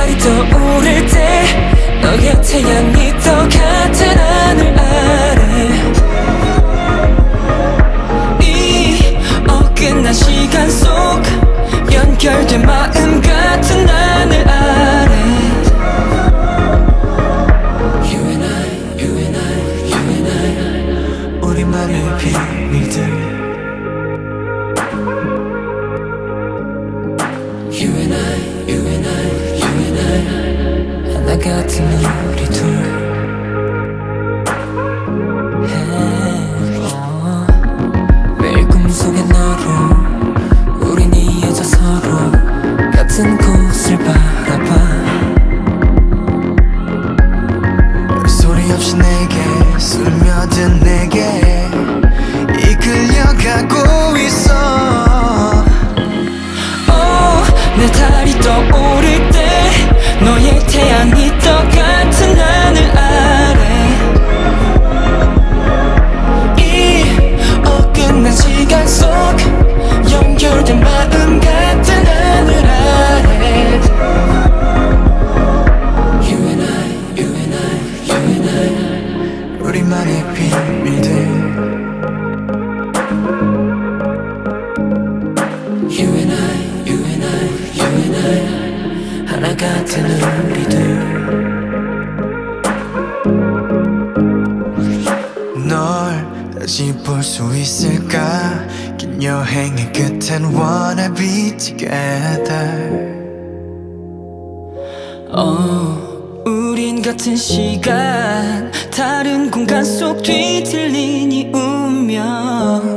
달이 떠오를 때 너의 태양이 똑같은 하늘 아래 이 어긋난 시간 속 연결된 마음 같은 하늘 아래 You and I, you and I, you and I 우리만의 비밀들 You and I, you and I, you and I 하나 같은 우리 둘 매일 꿈속에 너로 우린 이어져 서로 같은 곳을 바라봐 소리 없이 내게 스며든 내게 이끌려가고 있어 내 달이 떠오를 때 너의 태양이 똑같은 하늘 아래 이 어긋난 시간 속 연결된 마음 같은 하늘 아래 You and I, you and I, you and I 우리만의 비밀들 You and I, you and I, you and I 하나 같은 우리들 널 다시 볼 수 있을까 긴 여행의 끝엔 wanna be together 우린 같은 시간 다른 공간 속 뒤틀린 이 운명